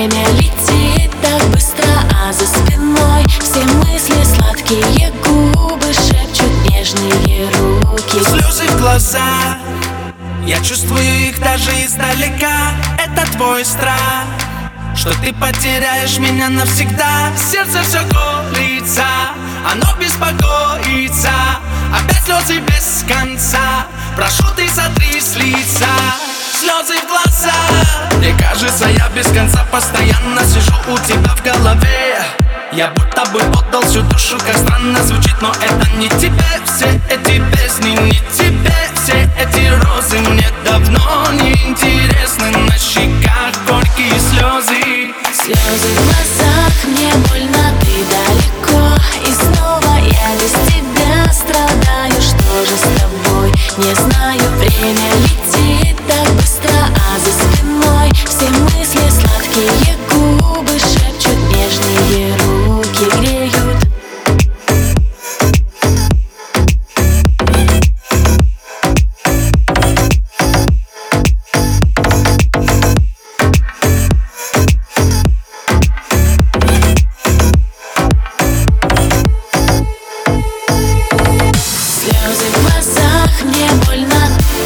Время летит так быстро, а за спиной все мысли сладкие, губы шепчут нежные руки. Слезы в глазах, я чувствую их даже издалека. Это твой страх, что ты потеряешь меня навсегда. Сердце все колется, оно беспокоится. Опять слезы без конца, прошу, ты сотри с лица. Слезы в глаза. Мне кажется, я без конца постоянно сижу у тебя в голове. Я будто бы отдал всю душу, как странно звучит, но это не тебе. Все эти песни не тебе, все эти розы мне давно не интересны. На щеках горькие слезы. Слезы в глазах, мне больно, ты далеко. И снова я без тебя страдаю. Что же с тобой? Не знаю, время летит так быстро, а за спиной все мысли сладкие, губы шепчут нежные руки греют. Слезы в глазах, мне больно,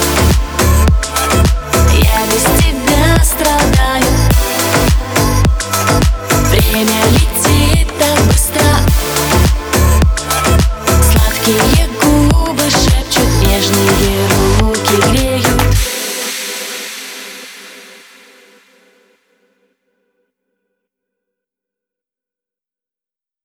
я без тебя страдаю. Время летит так быстро, сладкие губы шепчут нежные руки.